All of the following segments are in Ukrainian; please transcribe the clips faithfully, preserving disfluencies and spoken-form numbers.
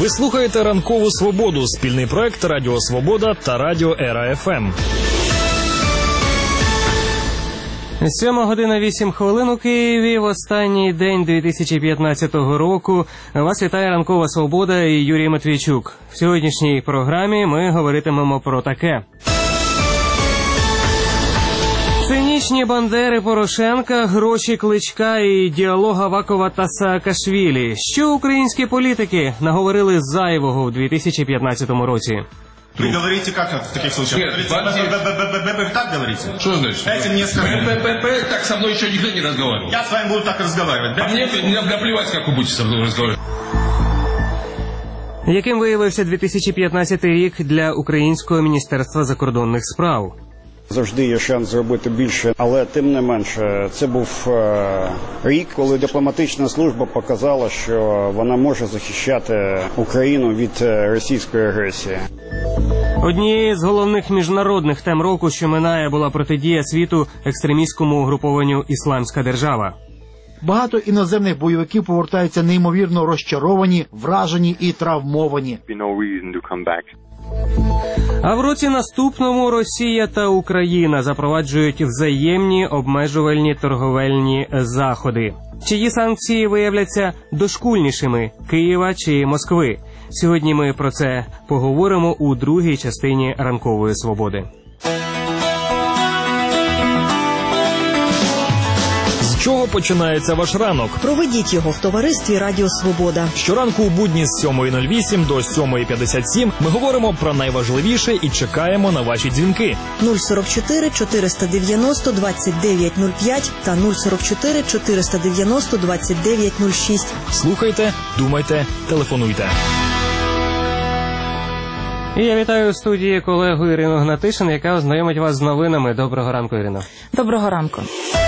Ви слухаєте «Ранкову свободу» – спільний проект Радіо Свобода та Радіо Ера Еф Ем. Сьома година вісім хвилин у Києві. В останній день дві тисячі п'ятнадцятого року вас вітає «Ранкова свобода» і Юрій Матвійчук. В сьогоднішній програмі ми говоритимемо про таке. Цинічні бандери Порошенка, гроші Кличка і діалог Авакова та Саакашвілі. Що українські політики наговорили зайвого в дві тисячі п'ятнадцятому році? Вы говорите как в таких случаях? Нет, Вы так говорите? Что значит? Дайте мне сказать. Так со мной еще никто не разговаривал. Я с вами буду так разговаривать. А мне наплевать, как вы будете со мной разговаривать. Яким виявився дві тисячі п'ятнадцятий рік для Українського міністерства закордонних справ? Завжди є шанс зробити більше, але тим не менше, це був е, рік, коли дипломатична служба показала, що вона може захищати Україну від російської агресії. Однією з головних міжнародних тем року, що минає, була протидія світу екстремістському угрупованню «Ісламська держава». Багато іноземних бойовиків повертаються неймовірно розчаровані, вражені і травмовані. А в році наступному Росія та Україна запроваджують взаємні обмежувальні торговельні заходи. Чиї санкції виявляться дошкульнішими – Києва чи Москви? Сьогодні ми про це поговоримо у другій частині «Ранкової свободи». З чого починається ваш ранок? Проведіть його в товаристві Радіо Свобода. Щоранку у будні з сьомої нуль вісім до сьомої п'ятдесят сім ми говоримо про найважливіше і чекаємо на ваші дзвінки. нуль сорок чотири чотириста дев'яносто двадцять дев'ять нуль п'ять та нуль сорок чотири чотириста дев'яносто двадцять дев'ять нуль шість. Слухайте, думайте, телефонуйте. І я вітаю у студії колегу Ірину Гнатишин, яка ознайомить вас з новинами. Доброго ранку, Ірино. Доброго ранку.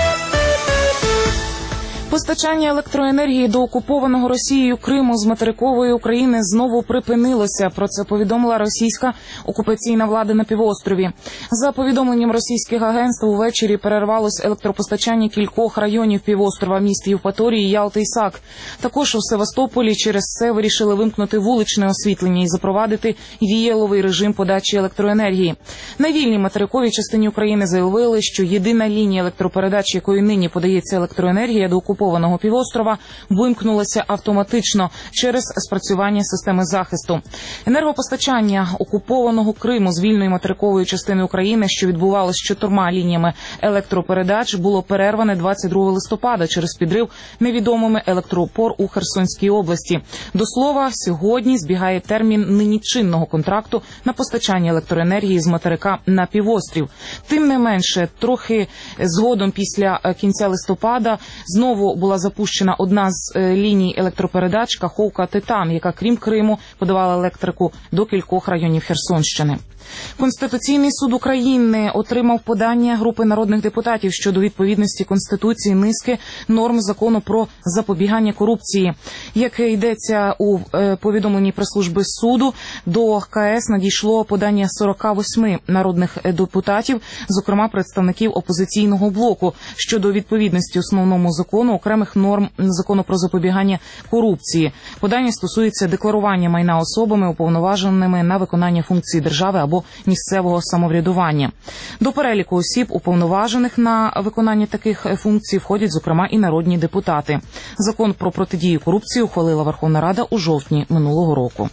Постачання електроенергії до окупованого Росією Криму з материкової України знову припинилося. Про це повідомила російська окупаційна влада на півострові. За повідомленням російських агентств, увечері перервалось електропостачання кількох районів півострова, міст Євпаторії, Ялти і Сак. Також у Севастополі через це вирішили вимкнути вуличне освітлення і запровадити віяловий режим подачі електроенергії. На вільній материковій частині України заявили, що єдина лінія електропередач, якою нині подається електроенергія до окупованого окупованого півострова, вимкнулося автоматично через спрацювання системи захисту. Енергопостачання окупованого Криму з вільної материкової частини України, що відбувалося з чотирма лініями електропередач, було перерване двадцять другого листопада через підрив невідомими електроопор у Херсонській області. До слова, сьогодні збігає термін нині чинного контракту на постачання електроенергії з материка на півострів. Тим не менше, трохи згодом після кінця листопада знову була запущена одна з ліній електропередач Каховка-Титан, яка, крім Криму, подавала електрику до кількох районів Херсонщини. Конституційний суд України отримав подання групи народних депутатів щодо відповідності Конституції низки норм закону про запобігання корупції. Як йдеться у повідомленні прес-служби суду, до ка ес надійшло подання сорок вісім народних депутатів, зокрема представників опозиційного блоку, щодо відповідності основному закону окремих норм закону про запобігання корупції. Подання стосується декларування майна особами, уповноваженими на виконання функцій держави або місцевого самоврядування. До переліку осіб, уповноважених на виконання таких функцій, входять, зокрема, і народні депутати. Закон про протидію корупції ухвалила Верховна Рада у жовтні минулого року.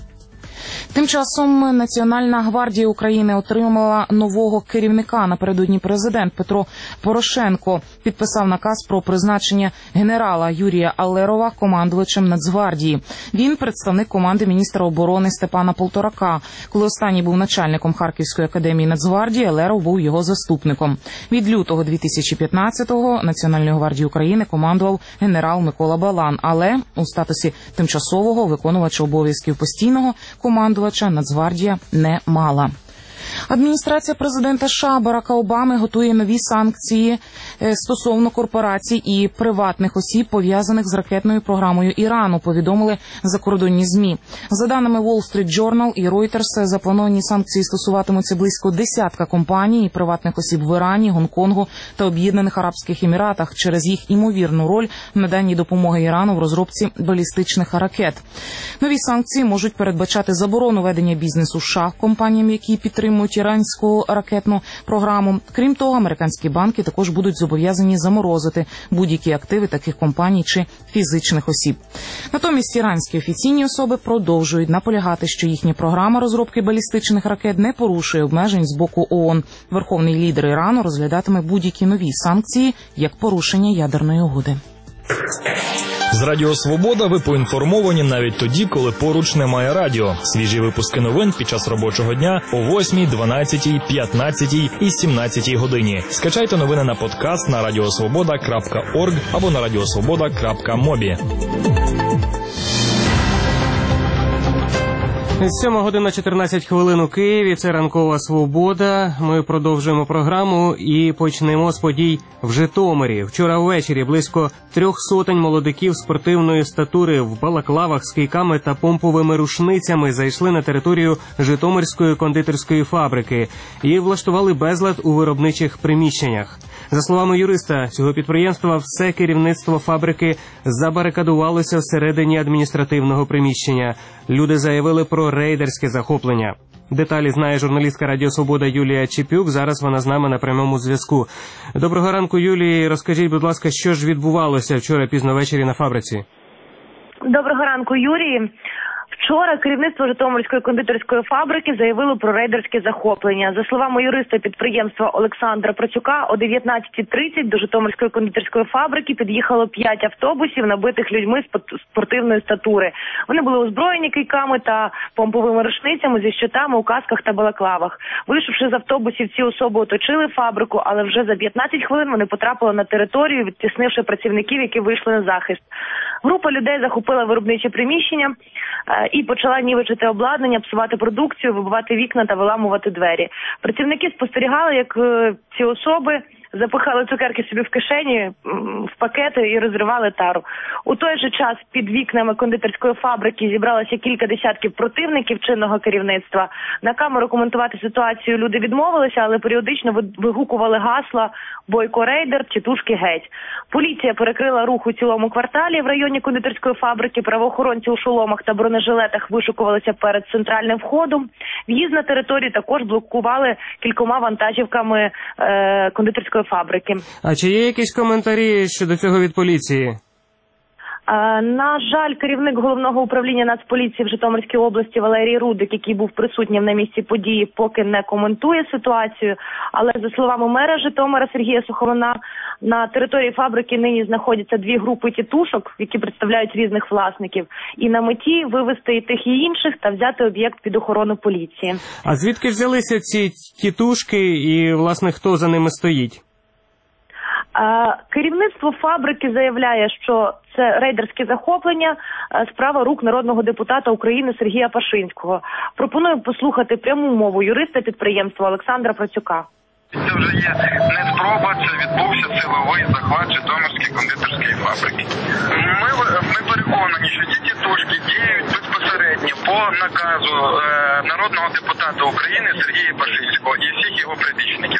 Тим часом Національна гвардія України отримала нового керівника. Напередодні президент Петро Порошенко підписав наказ про призначення генерала Юрія Алерова командувачем Нацгвардії. Він представник команди міністра оборони Степана Полторака. Коли останній був начальником Харківської академії Нацгвардії, Алеров був його заступником. Від лютого дві тисячі п'ятнадцятого Національної гвардії України командував генерал Микола Балан, але у статусі тимчасового виконувача обов'язків постійного командувача Нацгвардія не мала. Адміністрація президента США Барака Обами готує нові санкції стосовно корпорацій і приватних осіб, пов'язаних з ракетною програмою Ірану, повідомили закордонні ЗМІ. За даними Wall Street Journal і Reuters, заплановані санкції стосуватимуться близько десятка компаній і приватних осіб в Ірані, Гонконгу та Об'єднаних Арабських Еміратах через їх імовірну роль в наданні допомоги Ірану в розробці балістичних ракет. Нові санкції можуть передбачати заборону ведення бізнесу США компаніям, які підтримують іранську ракетну програму. Крім того, американські банки також будуть зобов'язані заморозити будь-які активи таких компаній чи фізичних осіб. Натомість іранські офіційні особи продовжують наполягати, що їхня програма розробки балістичних ракет не порушує обмежень з боку ООН. Верховний лідер Ірану розглядатиме будь-які нові санкції як порушення ядерної угоди. З Радіо Свобода ви поінформовані навіть тоді, коли поруч немає радіо. Свіжі випуски новин під час робочого дня о восьмій, дванадцятій, п'ятнадцятій і сімнадцятій годині. Скачайте новини на подкаст на радіосвобода крапка орг або на радіосвобода крапка мобі. сьома година чотирнадцять хвилин у Києві. Це ранкова Свобода. Ми продовжуємо програму і почнемо з подій в Житомирі. Вчора ввечері близько трьох сотень молодиків спортивної статури в балаклавах з кийками та помповими рушницями зайшли на територію Житомирської кондитерської фабрики і влаштували безлад у виробничих приміщеннях. За словами юриста цього підприємства, все керівництво фабрики забарикадувалося всередині адміністративного приміщення. Люди заявили про рейдерське захоплення. Деталі знає журналістка Радіо Свобода Юлія Чепюк. Зараз вона з нами на прямому зв'язку. Доброго ранку, Юлії. Розкажіть, будь ласка, що ж відбувалося вчора пізно ввечері на фабриці? Доброго ранку, Юрій. Вчора керівництво Житомирської кондитерської фабрики заявило про рейдерське захоплення. За словами юриста підприємства Олександра Процюка, о дев'ятнадцятій тридцять до Житомирської кондитерської фабрики під'їхало п'ять автобусів, набитих людьми з спортивної статури. Вони були озброєні кийками та помповими рушницями зі щитами у касках та балаклавах. Вийшовши з автобусів, ці особи оточили фабрику, але вже за п'ятнадцять хвилин вони потрапили на територію, відтіснивши працівників, які вийшли на захист. Група людей захопила виробниче приміщення і почала нівечити обладнання, псувати продукцію, вибивати вікна та виламувати двері. Працівники спостерігали, як ці особи запихали цукерки собі в кишені, в пакети і розривали тару. У той же час під вікнами кондитерської фабрики зібралося кілька десятків противників чинного керівництва. На камеру коментувати ситуацію люди відмовилися, але періодично вигукували гасла «Бойко рейдер», «Тітушки геть». Поліція перекрила рух у цілому кварталі в районі кондитерської фабрики. Правоохоронці у шоломах та бронежилетах вишукувалися перед центральним входом. В'їзд на територію також блокували кількома вантажівками е, кондитерської фабрики. А чи є якісь коментарі щодо цього від поліції? На жаль, керівник головного управління Нацполіції в Житомирській області Валерій Рудик, який був присутнім на місці події, поки не коментує ситуацію. Але за словами мера Житомира Сергія Суховина, на території фабрики нині знаходяться дві групи тітушок, які представляють різних власників. І на меті вивезти і тих, і інших та взяти об'єкт під охорону поліції. А звідки ж взялися ці тітушки і, власне, хто за ними стоїть? Керівництво фабрики заявляє, що це рейдерське захоплення, справа рук народного депутата України Сергія Пашинського. Пропоную послухати пряму мову юриста підприємства Олександра Процюка. Це вже є не спроба, це відбувся силовий захват Житомирської кондитерської фабрики. Ми, ми переконані, що ті тітушки діють безпосередньо по наказу е, народного депутата України Сергія Пашинського і всіх його прибічників.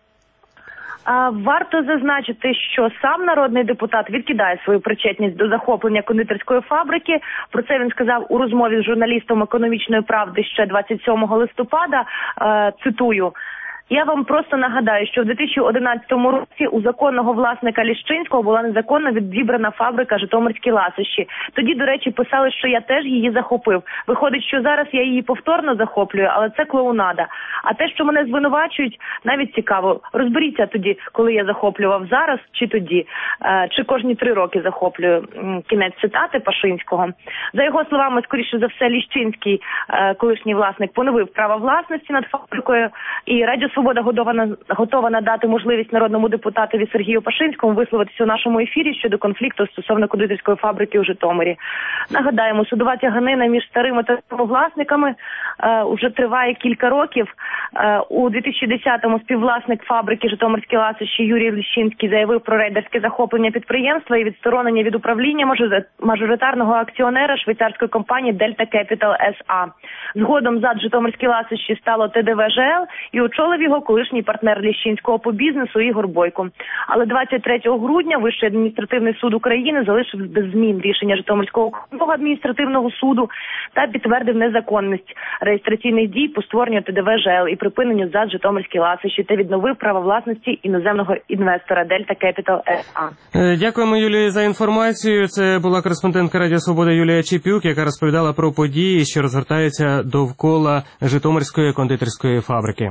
Варто зазначити, що сам народний депутат відкидає свою причетність до захоплення кондитерської фабрики. Про це він сказав у розмові з журналістом «Економічної правди» ще двадцять сьомого листопада. Цитую. Я вам просто нагадаю, що в дві тисячі одинадцятому році у законного власника Ліщинського була незаконно відібрана фабрика «Житомирські ласощі». Тоді, до речі, писали, що я теж її захопив. Виходить, що зараз я її повторно захоплюю, але це клоунада. А те, що мене звинувачують, навіть цікаво. Розберіться тоді, коли я захоплював зараз чи тоді. Чи кожні три роки захоплюю. Кінець цитати Пашинського. За його словами, скоріше за все, Ліщинський, колишній власник, поновив право власності над фабрикою, і Радіо Свобода готова, готова надати можливість народному депутатові Сергію Пашинському висловитися у нашому ефірі щодо конфлікту стосовно кондитерської фабрики у Житомирі. Нагадаємо, судова тяганина між старими та новими власниками е, вже триває кілька років. Е, у дві тисячі десятому співвласник фабрики «Житомирські ласощі» Юрій Ліщинський заявив про рейдерське захоплення підприємства і відсторонення від управління мажоритарного акціонера швейцарської компанії Delta Capital ес а. Згодом ЗАД «Житомирські ласощі» стало Те Де Ве Же Ел і очолив його колишній партнер Ліщинського по бізнесу Ігор Бойко. Але двадцять третього грудня Вищий адміністративний суд України залишив без змін рішення Житомирського окружного адміністративного суду та підтвердив незаконність реєстраційних дій по створенню Те Де Ве Же Ел і припиненню ЗАД «Житомирські ласощі» та відновив право власності іноземного інвестора Delta Capital ес а. Дякуємо, Юлії, за інформацію. Це була кореспондентка Радіо Свобода Юлія Чепюк, яка розповідала про події, що розгортаються довкола Житомирської кондитерської фабрики.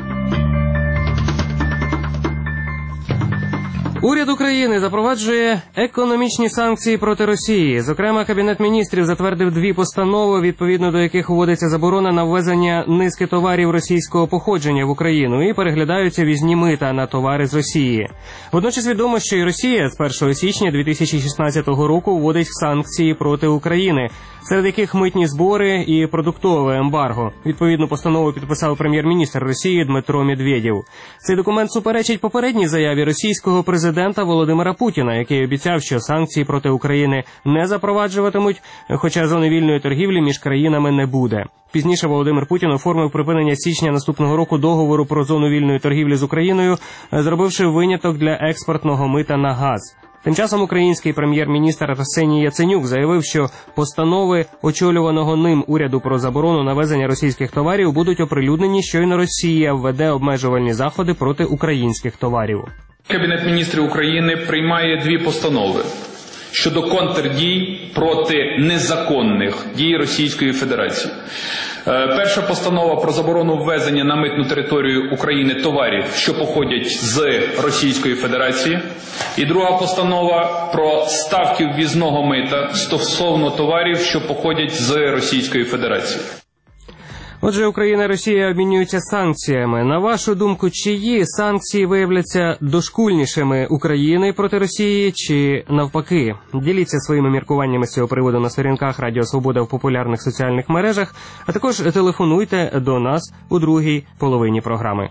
Уряд України запроваджує економічні санкції проти Росії. Зокрема, Кабінет міністрів затвердив дві постанови, відповідно до яких вводиться заборона на ввезення низки товарів російського походження в Україну і переглядаються ввізні мита на товари з Росії. Водночас відомо, що і Росія з першого січня дві тисячі шістнадцятого року вводить санкції проти України, серед яких митні збори і продуктове ембарго. Відповідну постанову підписав прем'єр-міністр Росії Дмитро Медведєв. Цей документ суперечить попередній заяві російського президента Президента Володимира Путіна, який обіцяв, що санкції проти України не запроваджуватимуть, хоча зони вільної торгівлі між країнами не буде. Пізніше Володимир Путін оформив припинення з січня наступного року договору про зону вільної торгівлі з Україною, зробивши виняток для експортного мита на газ. Тим часом український прем'єр-міністр Арсеній Яценюк заявив, що постанови очолюваного ним уряду про заборону навезення російських товарів будуть оприлюднені, щойно Росія введе обмежувальні заходи проти українських товарів. Кабінет міністрів України приймає дві постанови щодо контрдій проти незаконних дій Російської Федерації. Перша постанова про заборону ввезення на митну територію України товарів, що походять з Російської Федерації. І друга постанова про ставки ввізного мита стосовно товарів, що походять з Російської Федерації. Отже, Україна і Росія обмінюються санкціями. На вашу думку, чиї санкції виявляться дошкульнішими України проти Росії чи навпаки? Діліться своїми міркуваннями з цього приводу на сторінках Радіо Свобода в популярних соціальних мережах, а також телефонуйте до нас у другій половині програми.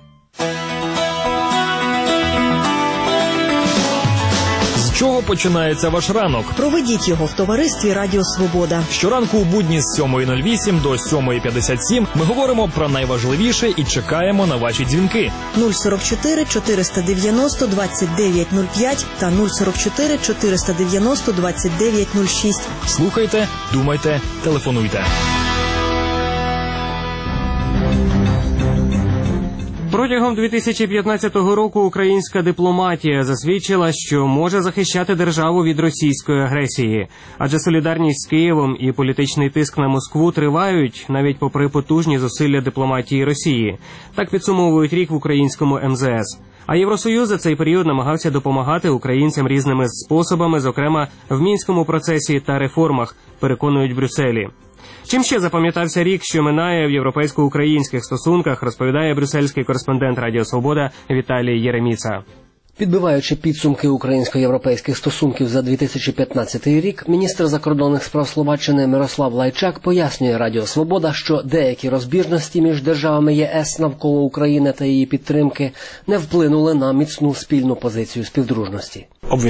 З чого починається ваш ранок? Проведіть його в товаристві Радіо Свобода. Щоранку у будні з сьомої нуль вісім до сьомої п'ятдесят сім ми говоримо про найважливіше і чекаємо на ваші дзвінки. нуль сорок чотири чотириста дев'яносто двадцять дев'ять нуль п'ять та нуль сорок чотири чотириста дев'яносто двадцять дев'ять нуль шість. Слухайте, думайте, телефонуйте. Протягом дві тисячі п'ятнадцятого року українська дипломатія засвідчила, що може захищати державу від російської агресії. Адже солідарність з Києвом і політичний тиск на Москву тривають, навіть попри потужні зусилля дипломатії Росії. Так підсумовують рік в українському ем зе ес. А Євросоюз за цей період намагався допомагати українцям різними способами, зокрема в Мінському процесі та реформах, переконують в Брюсселі. Чим ще запам'ятався рік, що минає в європейсько-українських стосунках, розповідає брюссельський кореспондент Радіо Свобода Віталій Єреміца. Підбиваючи підсумки українсько-європейських стосунків за дві тисячі п'ятнадцятий рік, міністр закордонних справ Словаччини Мирослав Лайчак пояснює Радіо Свобода, що деякі розбіжності між державами є ес навколо України та її підтримки не вплинули на міцну спільну позицію співдружності.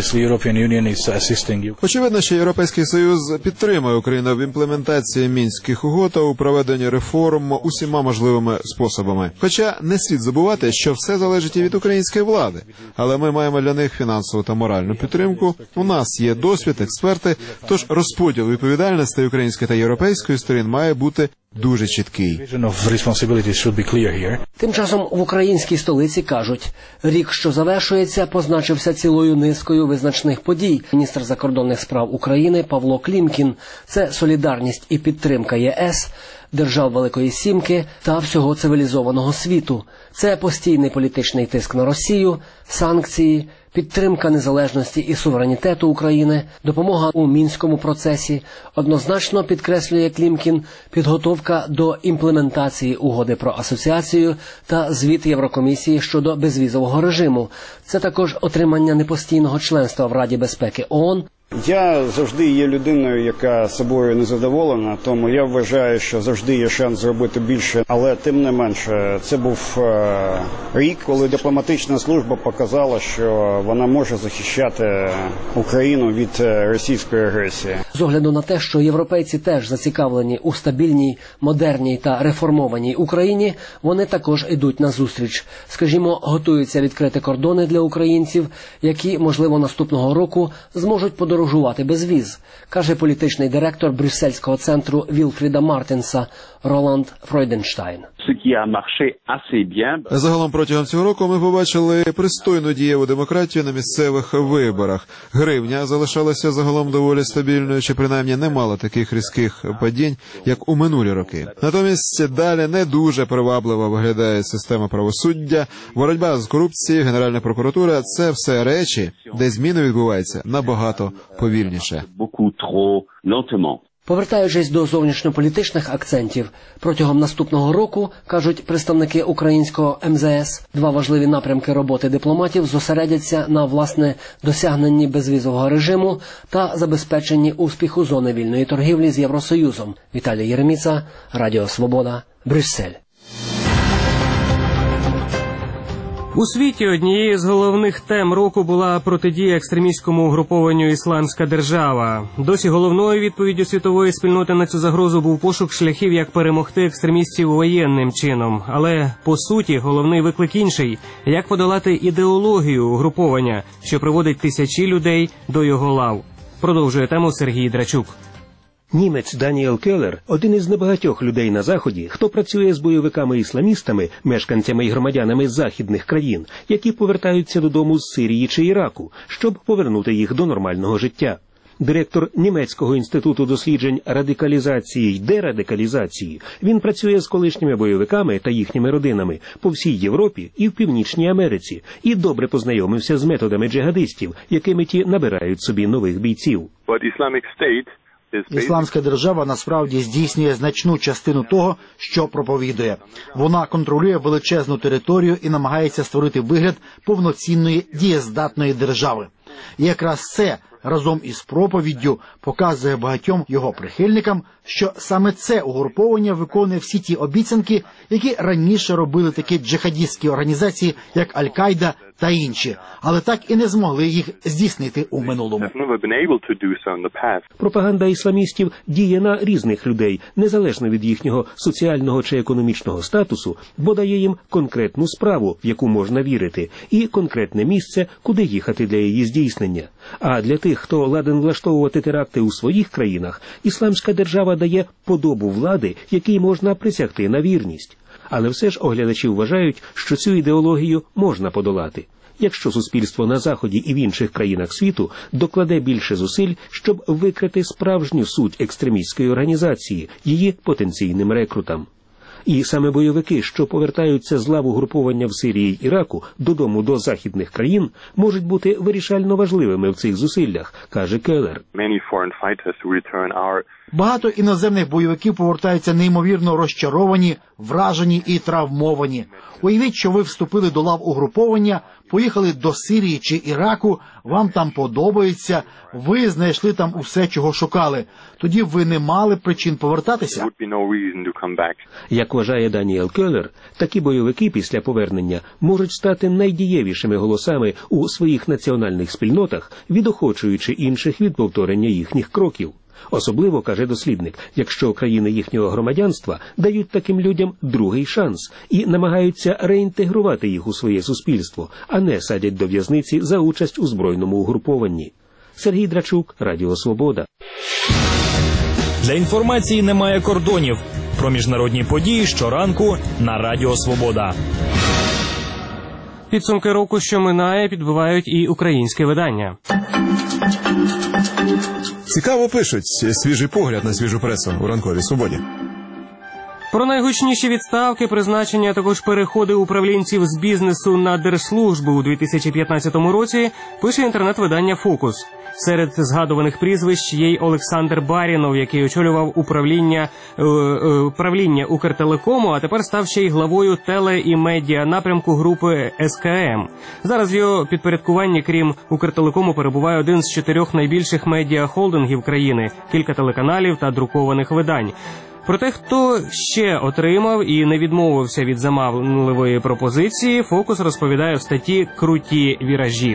Очевидно, що Європейський Союз підтримує Україну в імплементації мінських угод та у проведенні реформ усіма можливими способами. Хоча не слід забувати, що все залежить і від української влади. Але ми маємо для них фінансову та моральну підтримку. У нас є досвід, експерти, тож розподіл відповідальностей української та європейської сторін має бути дуже чіткий. Тим часом в українській столиці кажуть, рік, що завершується, позначився цілою низкою визначних подій. Міністр закордонних справ України Павло Клімкін – це солідарність і підтримка є ес, держав Великої Сімки та всього цивілізованого світу. Це постійний політичний тиск на Росію, санкції, підтримка незалежності і суверенітету України, допомога у мінському процесі, однозначно, підкреслює Клімкін, підготовка до імплементації угоди про асоціацію та звіт Єврокомісії щодо безвізового режиму. Це також отримання непостійного членства в Раді безпеки ООН. Я завжди є людиною, яка собою незадоволена, тому я вважаю, що завжди є шанс зробити більше. Але тим не менше, це був е, рік, коли дипломатична служба показала, що вона може захищати Україну від російської агресії. З огляду на те, що європейці теж зацікавлені у стабільній, модерній та реформованій Україні, вони також йдуть на зустріч. Скажімо, готуються відкрити кордони для українців, які, можливо, наступного року зможуть подорожувати подорожувати без віз, каже політичний директор Брюссельського центру Вілфріда Мартінса Роланд Фройденштайн. Загалом протягом цього року ми побачили пристойну дієву демократію на місцевих виборах. Гривня залишалася загалом доволі стабільною, чи принаймні не мала таких різких падінь, як у минулі роки. Натомість далі не дуже привабливо виглядає система правосуддя, боротьба з корупцією, Генеральна прокуратура – це все речі, де зміни відбуваються набагато повільніше. Повертаючись до зовнішньополітичних акцентів, протягом наступного року, кажуть представники українського ем зе ес, два важливі напрямки роботи дипломатів зосередяться на, власне, досягненні безвізового режиму та забезпеченні успіху зони вільної торгівлі з Євросоюзом. Віталій Єреміца, Радіо Свобода, Брюссель. У світі однією з головних тем року була протидія екстремістському угрупованню «Ісламська держава». Досі головною відповіддю світової спільноти на цю загрозу був пошук шляхів, як перемогти екстремістів воєнним чином. Але, по суті, головний виклик інший – як подолати ідеологію угруповання, що приводить тисячі людей до його лав. Продовжує тему Сергій Драчук. Німець Даніел Келлер – один із небагатьох людей на Заході, хто працює з бойовиками-ісламістами, мешканцями і громадянами західних країн, які повертаються додому з Сирії чи Іраку, щоб повернути їх до нормального життя. Директор Німецького інституту досліджень радикалізації й дерадикалізації, він працює з колишніми бойовиками та їхніми родинами по всій Європі і в Північній Америці і добре познайомився з методами джихадистів, якими ті набирають собі нових бійців. Ісламська держава насправді здійснює значну частину того, що проповідує. Вона контролює величезну територію і намагається створити вигляд повноцінної дієздатної держави. І якраз це разом із проповіддю показує багатьом його прихильникам, що саме це угруповання виконує всі ті обіцянки, які раніше робили такі джихадістські організації, як Аль-Каїда та інші, але так і не змогли їх здійснити у минулому. Пропаганда ісламістів діє на різних людей, незалежно від їхнього соціального чи економічного статусу, бо дає їм конкретну справу, в яку можна вірити, і конкретне місце, куди їхати для її здійснення. А для тих, хто ладен влаштовувати теракти у своїх країнах, Ісламська держава дає подобу влади, якій можна присягти на вірність. Але все ж оглядачі вважають, що цю ідеологію можна подолати, якщо суспільство на Заході і в інших країнах світу докладе більше зусиль, щоб викрити справжню суть екстремістської організації, її потенційним рекрутам. І саме бойовики, що повертаються з лав угруповання в Сирії й Іраку додому до західних країн, можуть бути вирішально важливими в цих зусиллях, каже Келлер. Багато іноземних бойовиків повертаються неймовірно розчаровані, вражені і травмовані. Уявіть, що ви вступили до лав угруповання, поїхали до Сирії чи Іраку, вам там подобається, ви знайшли там усе, чого шукали. Тоді ви не мали причин повертатися. Як вважає Даніел Келлер, такі бойовики після повернення можуть стати найдієвішими голосами у своїх національних спільнотах, відохочуючи інших від повторення їхніх кроків. Особливо, каже дослідник, якщо країни їхнього громадянства дають таким людям другий шанс і намагаються реінтегрувати їх у своє суспільство, а не садять до в'язниці за участь у збройному угрупованні. Сергій Драчук, Радіо Свобода. Для інформації немає кордонів. Про міжнародні події щоранку на Радіо Свобода. Підсумки року, що минає, підбивають і українське видання. Цікаво пишуть. Свіжий погляд на свіжу пресу у ранковій свободі. Про найгучніші відставки, призначення, а також переходи управлінців з бізнесу на держслужбу у дві тисячі п'ятнадцятому році пише інтернет-видання «Фокус». Серед згадуваних прізвищ є й Олександр Барінов, який очолював управління, е, е, правління Укртелекому, а тепер став ще й главою теле- і медіа напрямку групи ес ка ем. Зараз в його підпорядкуванні, крім Укртелекому, перебуває один з чотирьох найбільших медіа-холдингів країни, кілька телеканалів та друкованих видань. Про те, хто ще отримав і не відмовився від заманливої пропозиції, «Фокус» розповідає в статті «Круті віражі».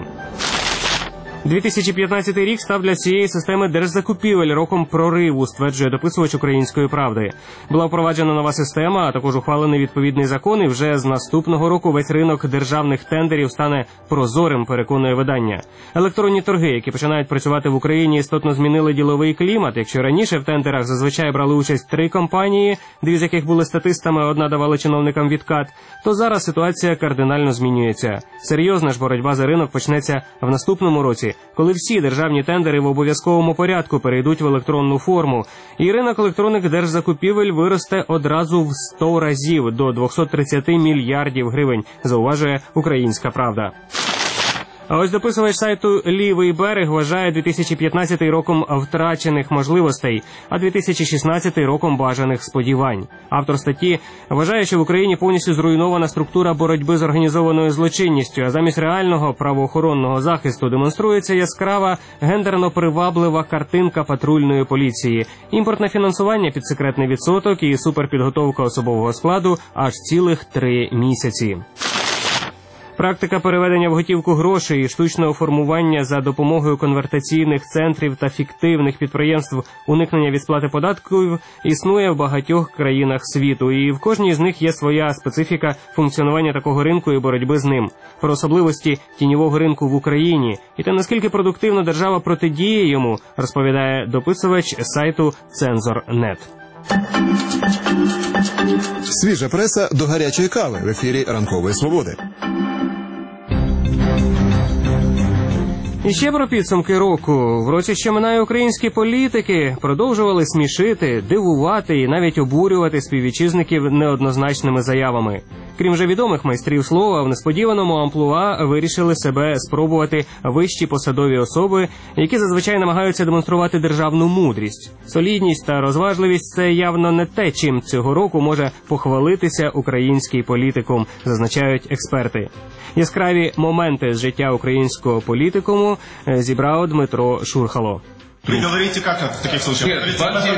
дві тисячі п'ятнадцятий рік став для цієї системи держзакупівель роком прориву, стверджує дописувач «Української правди». Була впроваджена нова система, а також ухвалений відповідний закон, і вже з наступного року весь ринок державних тендерів стане прозорим, переконує видання. Електронні торги, які починають працювати в Україні, істотно змінили діловий клімат. Якщо раніше в тендерах зазвичай брали участь три компанії, дві з яких були статистами, одна давала чиновникам відкат, то зараз ситуація кардинально змінюється. Серйозна ж боротьба за ринок почнеться в наступному році, коли всі державні тендери в обов'язковому порядку перейдуть в електронну форму, і ринок електронних держзакупівель виросте одразу в сто разів до двісті тридцять мільярдів гривень, зауважує «Українська правда». А ось дописувач сайту «Лівий берег» вважає дві тисячі п'ятнадцятий роком втрачених можливостей, а дві тисячі шістнадцятий роком бажаних сподівань. Автор статті вважає, що в Україні повністю зруйнована структура боротьби з організованою злочинністю, а замість реального правоохоронного захисту демонструється яскрава гендерно-приваблива картинка патрульної поліції, імпортне фінансування під секретний відсоток і суперпідготовка особового складу аж цілих три місяці. Практика переведення в готівку грошей і штучного формування за допомогою конвертаційних центрів та фіктивних підприємств уникнення від сплати податків існує в багатьох країнах світу, і в кожній з них є своя специфіка функціонування такого ринку і боротьби з ним. Про особливості тіньового ринку в Україні і те, наскільки продуктивно держава протидіє йому, розповідає дописувач сайту «Цензор точка нет». Свіжа преса до гарячої кави в ефірі «Ранкової свободи». І ще про підсумки року. В році, що минає, українські політики продовжували смішити, дивувати і навіть обурювати співвітчизників неоднозначними заявами. Крім вже відомих майстрів слова, в несподіваному амплуа вирішили себе спробувати вищі посадові особи, які зазвичай намагаються демонструвати державну мудрість. Солідність та розважливість – це явно не те, чим цього року може похвалитися український політикум, зазначають експерти. Яскраві моменти з життя українського політикуму зібрав Дмитро Шурхало. Вы говорите как в таких случаях? Нет,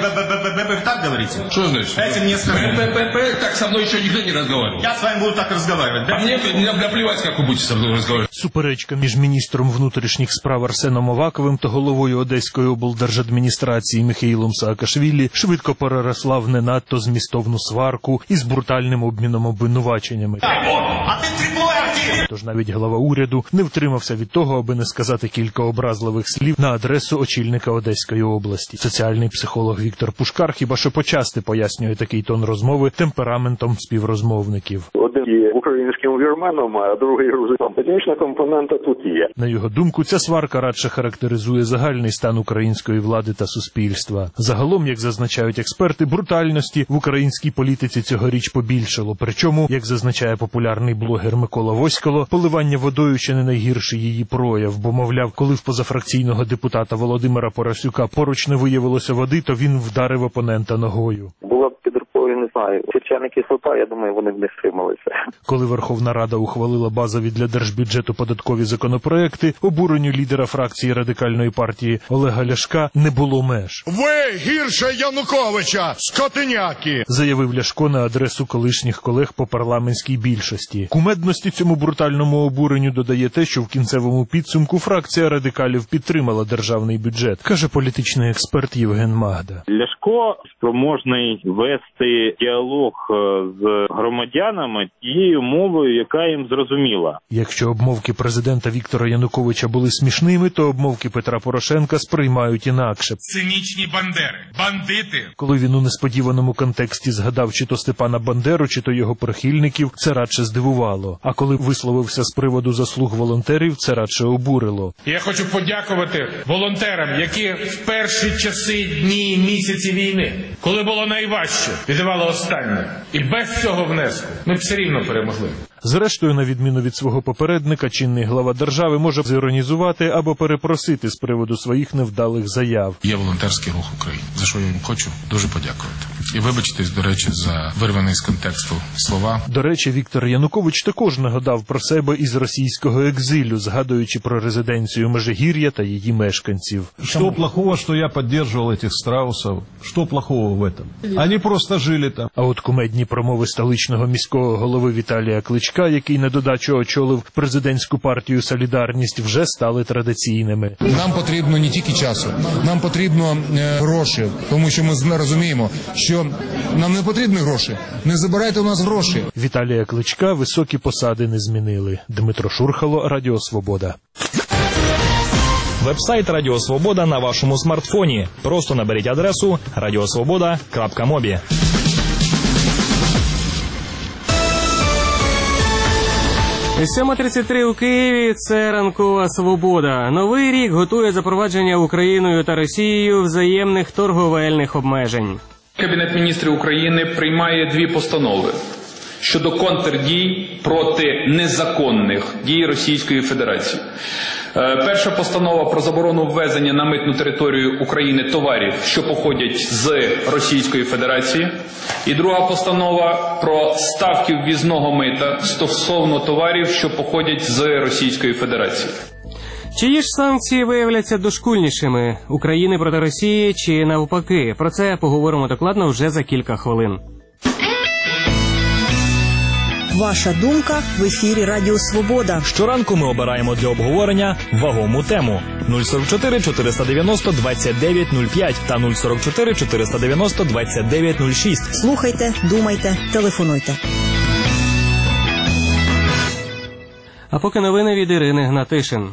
Вы так говорите? Что значит? Дайте мне сказать. Так со мной еще никто не разговаривал. Я с вами буду так разговаривать. А мне наплевать, как вы будете со мной разговаривать. Суперечка між міністром внутрішніх справ Арсеном Аваковим та головою Одеської облдержадміністрації Михаїлом Саакашвілі швидко переросла в не надто змістовну сварку із брутальним обміном обвинуваченнями. А ти тріплой артист! Тож навіть глава уряду не втримався від того, аби не сказати кілька образливих слів на адресу очільника Одеської області. Соціальний психолог Віктор Пушкар хіба що почасти пояснює такий тон розмови темпераментом співрозмовників. Один є українським вірменом, а другий грузином. Етнічна компонента тут є. На його думку, ця сварка радше характеризує загальний стан української влади та суспільства. Загалом, як зазначають експерти, брутальності в українській політиці цьогоріч побільшало. Причому, як зазначає популярний блогер Микола Воськало, поливання водою ще не найгірший її прояв, бо, мовляв, коли в позафракційного депутата Володимира Поросюка поруч не виявилося води, то він вдарив опонента ногою. Була б під рукою, не знаю, сірчана кислота, я думаю, вони б не стрималися. Коли Верховна Рада ухвалила базові для держбюджету податкові законопроекти, обуренню лідера фракції Радикальної партії Олега Ляшка не було меж. Ви гірше Януковича, скотиняки! Заявив Ляшко на адресу колишніх колег по парламентській більшості. Кумедності цьому брутальному обуренню додає те, що в кінцевому підсумку фракція радикалів підтримала державний бюджет, каже політичний експерт Євген Магда. Ляшко спроможний вести діалог з громадянами тією мовою, яка їм зрозуміла. Якщо обмовки президента Віктора Януковича були смішними, то обмовки Петра Порошенка сприймають інакше. Цинічні бандери, бандити. Коли він у несподіваному контексті згадав чи то Степана Бандеру, чи то його прихильників, це радше здивувало. А коли висловився з приводу заслуг волонтерів, це радше обурило. Я хочу подякувати волонтерам, які в перші часи, дні і місяці війни, коли було найважче, віддавали останнє. І без цього внеску ми б все рівно перемогли. Зрештою, на відміну від свого попередника, чинний глава держави може зіронізувати або перепросити з приводу своїх невдалих заяв. Є волонтерський рух України, за що я їм хочу дуже подякувати. І вибачтесь, до речі, за вирваний з контексту слова. До речі, Віктор Янукович також нагадав про себе із російського екзилю, згадуючи про резиденцію Межигір'я та її мешканців. Що плохого, що я підтримував цих страусів? Що плохого в цьому? Вони просто жили там. А от кумедні промови столичного міського голови Віталія Кличка, який на додачу очолив президентську партію «Солідарність», вже стали традиційними. Нам потрібно не тільки часу, нам потрібно е, гроші, тому що ми розуміємо, що нам не потрібні гроші. Не забирайте у нас гроші. Віталія Кличка високі посади не змінили. Дмитро Шурхало, Радіо Свобода. Вебсайт Радіо Свобода на вашому смартфоні. Просто наберіть адресу радіосвобода крапка мобі. сьома тридцять три у Києві – це ранкова свобода. Новий рік готує запровадження Україною та Росією взаємних торговельних обмежень. Кабінет міністрів України приймає дві постанови щодо контрдій проти незаконних дій Російської Федерації. Перша постанова про заборону ввезення на митну територію України товарів, що походять з Російської Федерації. І друга постанова про ставки ввізного мита стосовно товарів, що походять з Російської Федерації. Чиї ж санкції виявляться дошкульнішими – України проти Росії чи навпаки? Про це поговоримо докладно вже за кілька хвилин. Ваша думка в ефірі Радіо Свобода. Щоранку ми обираємо для обговорення вагому тему. нуль сорок чотири чотириста дев'яносто двадцять дев'ять нуль п'ять та нуль сорок чотири чотириста дев'яносто двадцять дев'ять нуль шість. Слухайте, думайте, телефонуйте. А поки новини від Ірини Гнатишин.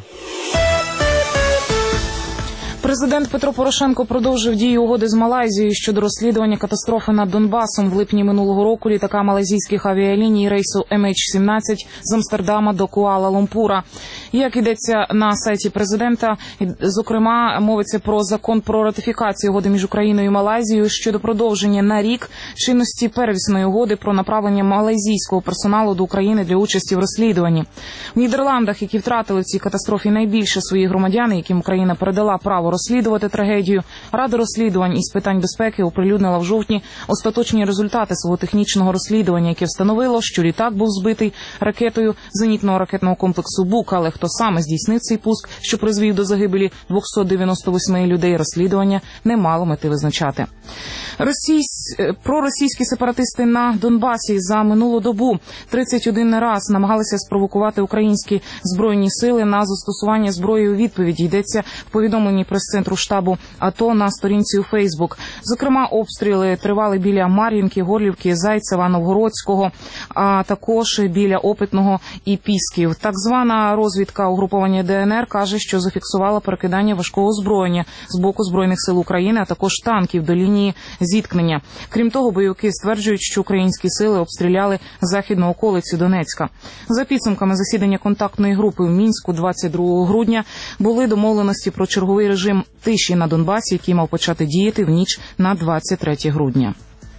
Президент Петро Порошенко продовжив дію угоди з Малайзією щодо розслідування катастрофи над Донбасом. В липні минулого року літака малайзійських авіаліній рейсу Ем Ейч сімнадцять з Амстердама до Куала-Лумпура. Як йдеться на сайті президента, зокрема, мовиться про закон про ратифікацію угоди між Україною і Малайзією щодо продовження на рік чинності первісної угоди про направлення малайзійського персоналу до України для участі в розслідуванні. В Нідерландах, які втратили в цій катастрофі найбільше своїх громадян, яким Україна передала право розслідувати трагедію, Рада розслідувань із питань безпеки оприлюднила в жовтні остаточні результати свого технічного розслідування, яке встановило, що літак був збитий ракетою зенітного ракетного комплексу «Бук», але хто саме здійснив цей пуск, що призвів до загибелі двохсот дев'яносто восьми людей, розслідування не мало мети визначати. Російсь... Проросійські сепаратисти на Донбасі за минулу добу тридцять один раз намагалися спровокувати українські збройні сили на застосування зброї у відповіді. Йдеться в повідомленні прес-центру штабу АТО на сторінці у Фейсбук. Зокрема, обстріли тривали біля Мар'їнки, Горлівки, Зайцева, Новгородського, а також біля Опитного і Пісків. Так звана розвідка угруповання Де Ен Ер каже, що зафіксувала перекидання важкого озброєння з боку Збройних сил України, а також танків до лінії зіткнення. Крім того, бойовики стверджують, що українські сили обстріляли західну околицю Донецька. За підсумками засідання контактної групи в Мінську двадцять другого грудня були домовленості про черговий режим тиші на Донбасі, який мав почати діяти в ніч на двадцять третє грудня.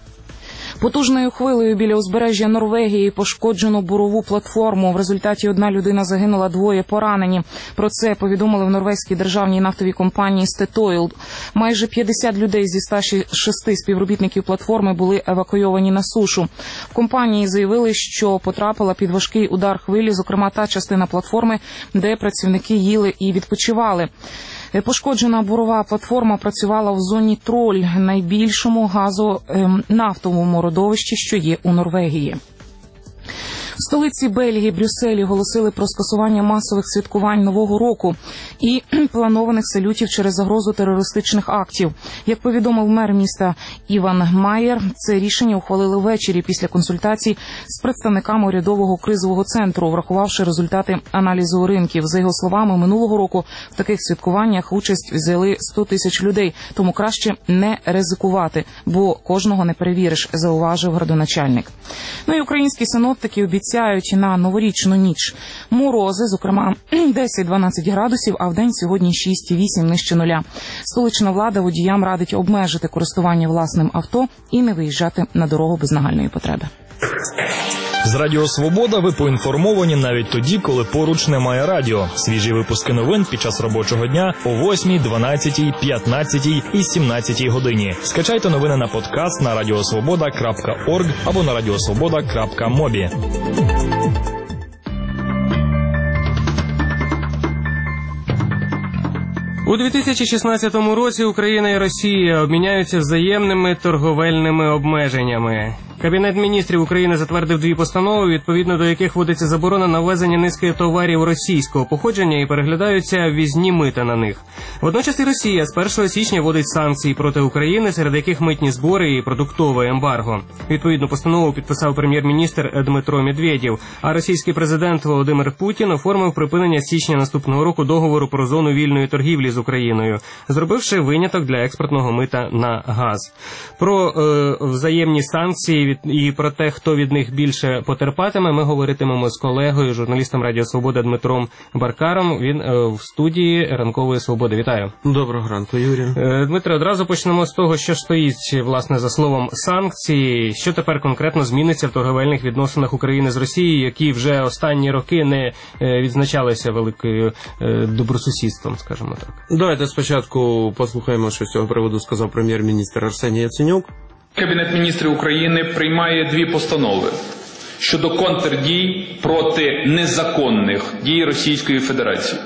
Потужною хвилею біля узбережжя Норвегії пошкоджено бурову платформу. В результаті одна людина загинула, двоє поранені. Про це повідомили в норвезькій державній нафтовій компанії Statoil. Майже п'ятдесят людей зі ста шести співробітників платформи були евакуйовані на сушу. В компанії заявили, що потрапила під важкий удар хвилі, зокрема та частина платформи, де працівники їли і відпочивали. Пошкоджена бурова платформа працювала в зоні Троль, найбільшому газонафтовому родовищі, що є у Норвегії. В столиці Бельгії, Брюсселі, оголосили про скасування масових святкувань Нового року і планованих салютів через загрозу терористичних актів. Як повідомив мер міста Іван Майєр, це рішення ухвалили ввечері після консультацій з представниками урядового кризового центру, врахувавши результати аналізу ринків. За його словами, минулого року в таких святкуваннях участь взяли сто тисяч людей, тому краще не ризикувати, бо кожного не перевіриш, зауважив градоначальник. Ну і українські синоптики обіцяють обіцяють на новорічну ніч. Морози, зокрема, десять-дванадцять градусів, а вдень сьогодні шість-вісім нижче нуля. Столична влада водіям радить обмежити користування власним авто і не виїжджати на дорогу без нагальної потреби. З Радіо Свобода ви поінформовані навіть тоді, коли поруч немає радіо. Свіжі випуски новин під час робочого дня о восьмій, дванадцятій, п'ятнадцятій і сімнадцятій годині. Скачайте новини на подкаст на радіосвобода крапка орг або на радіосвобода крапка мобі. У дві тисячі шістнадцятому році Україна і Росія обміняються взаємними торговельними обмеженнями. Кабінет міністрів України затвердив дві постанови, відповідно до яких вводиться заборона на ввезення низки товарів російського походження і переглядаються ввізні мита на них. Водночас і Росія з першого січня вводить санкції проти України, серед яких митні збори і продуктове ембарго. Відповідну постанову підписав прем'єр-міністр Дмитро Медведєв, а російський президент Володимир Путін оформив припинення з січня наступного року договору про зону вільної торгівлі з Україною, зробивши виняток для експортного мита на газ. Про е, взаємні санкції від, і про те, хто від них більше потерпатиме, ми говоритимемо з колегою, журналістом Радіо Свобода Дмитром Баркаром. Він е, в студії Ранкової Свободи. Вітаю. Доброго ранку, Юрій. Е, Дмитро, одразу почнемо з того, що стоїть, власне, за словом санкції. Що тепер конкретно зміниться в торговельних відносинах України з Росією, які вже останні роки не е, відзначалися великою е, добросусідством, скажімо так? Давайте спочатку послухаємо, що з цього приводу сказав прем'єр-міністр Арсеній Яценюк. Кабінет міністрів України приймає дві постанови щодо контрдій проти незаконних дій Російської Федерації.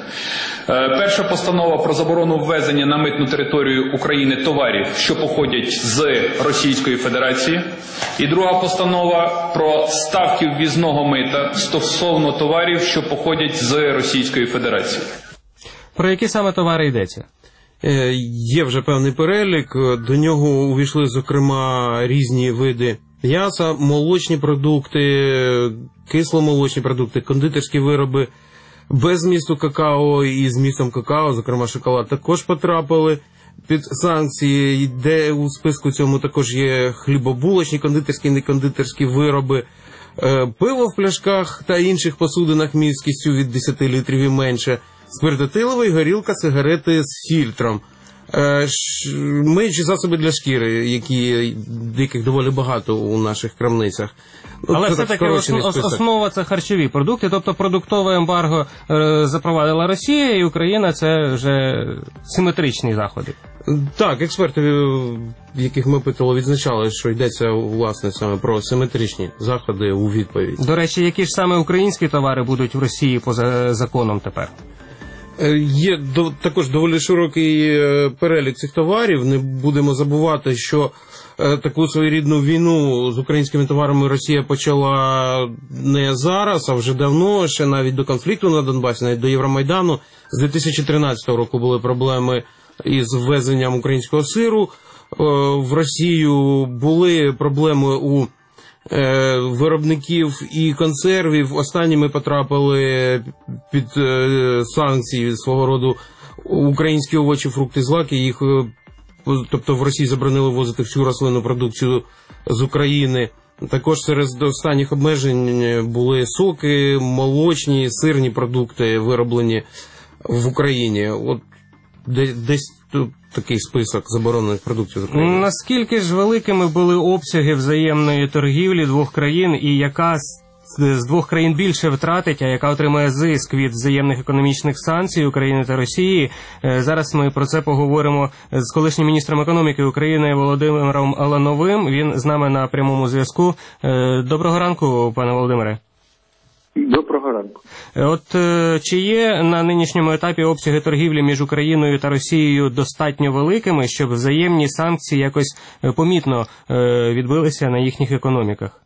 Перша постанова про заборону ввезення на митну територію України товарів, що походять з Російської Федерації. І друга постанова про ставки ввізного мита стосовно товарів, що походять з Російської Федерації. Про які саме товари йдеться? Е, є вже певний перелік. До нього увійшли, зокрема, різні види м'яса, молочні продукти, кисломолочні продукти, кондитерські вироби без змісту какао і змістом какао, зокрема шоколад, також потрапили під санкції, де у списку цьому також є хлібобулочні, кондитерські і некондитерські вироби, пиво в пляшках та інших посудинах міськістю від десяти літрів і менше, спиртотиловий, горілка, сигарети з фільтром, миючі засоби для шкіри, які, яких доволі багато у наших крамницях. Але все-таки основа – це харчові продукти, тобто продуктове ембарго е, запровадила Росія, і Україна – це вже симетричні заходи. Так, експерти, яких ми питали, відзначали, що йдеться, власне, саме про симетричні заходи у відповідь. До речі, які ж саме українські товари будуть в Росії поза законом тепер? Є до, також доволі широкий перелік цих товарів. Не будемо забувати, що е, таку своєрідну війну з українськими товарами Росія почала не зараз, а вже давно, ще навіть до конфлікту на Донбасі, навіть до Євромайдану. З дві тисячі тринадцятого року були проблеми із ввезенням українського сиру. Е, в Росію були проблеми у виробників і консервів. Останніми потрапили під санкції свого роду українські овочі, фрукти, злаки. Їх, тобто в Росії заборонили ввозити всю рослинну продукцію з України. Також серед останніх обмежень були соки, молочні, сирні продукти, вироблені в Україні. От десь тут такий список заборонених продуктів з України. Наскільки ж великими були обсяги взаємної торгівлі двох країн, і яка з двох країн більше втратить, а яка отримає зиск від взаємних економічних санкцій України та Росії? Зараз ми про це поговоримо з колишнім міністром економіки України Володимиром Лановим. Він з нами на прямому зв'язку. Доброго ранку, пане Володимире. Доброго ранку. От чи є на нинішньому етапі обсяги торгівлі між Україною та Росією достатньо великими, щоб взаємні санкції якось помітно відбилися на їхніх економіках?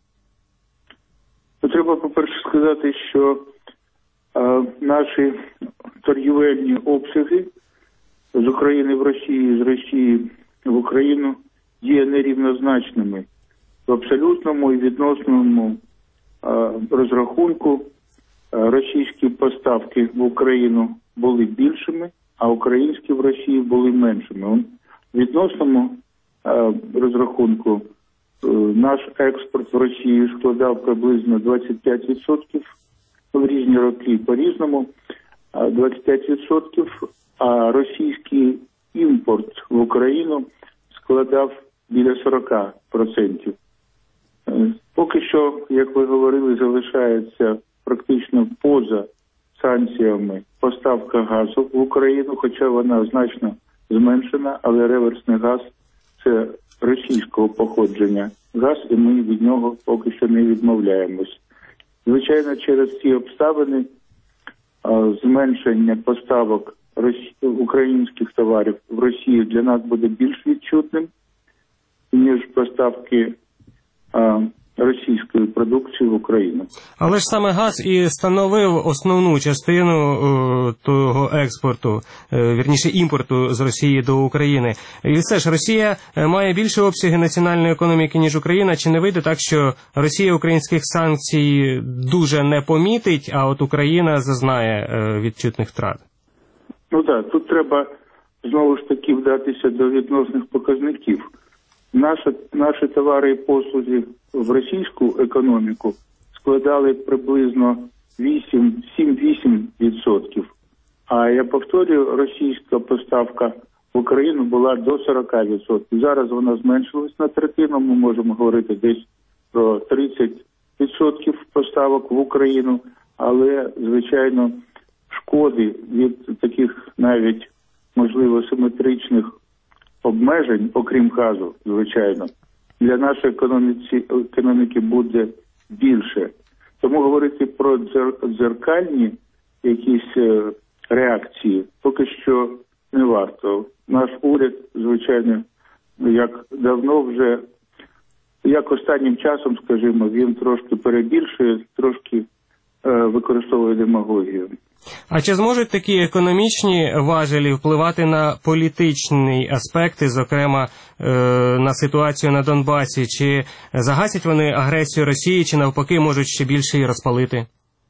Треба, по-перше, сказати, що е, наші торгівельні обсяги з України в Росію, з Росії в Україну є нерівнозначними. В абсолютному і відносному розрахунку російські поставки в Україну були більшими, а українські в Росії були меншими. В відносному розрахунку Наш експорт в Росію складав приблизно двадцять п'ять відсотків, в різні роки по-різному, двадцять п'ять відсотків, а російський імпорт в Україну складав біля сорок відсотків. Поки що, як ви говорили, залишається практично поза санкціями поставка газу в Україну, хоча вона значно зменшена, але реверсний газ – це російського походження газ, і ми від нього поки що не відмовляємось. Звичайно, через ці обставини зменшення поставок українських товарів в Росію для нас буде більш відчутним, ніж поставки російської продукції в Україну. Але ж саме газ і становив основну частину о, того експорту, е, вірніше імпорту з Росії до України. І все ж Росія має більше обсяги національної економіки, ніж Україна. Чи не вийде так, що Росія українських санкцій дуже не помітить, а от Україна зазнає е, відчутних втрат? Ну так, тут треба знову ж таки вдатися до відносних показників. Наші, наші товари і послуги в російську економіку складали приблизно сім-вісім відсотків. А я повторюю, російська поставка в Україну була до сорок відсотків. Зараз вона зменшилась на третину, ми можемо говорити десь про тридцять відсотків поставок в Україну, але, звичайно, шкоди від таких навіть, можливо, симетричних обмежень, окрім газу, звичайно, для нашої економіки, економіки буде більше. Тому говорити про дзеркальні якісь реакції поки що не варто. Наш уряд, звичайно, як давно вже, як останнім часом, скажімо, він трошки перебільшує, трошки е, використовує демагогію. А чи зможуть такі економічні важелі впливати на політичні аспекти, зокрема е, на ситуацію на Донбасі? Чи загасять вони агресію Росії, чи навпаки можуть ще більше її розпалити?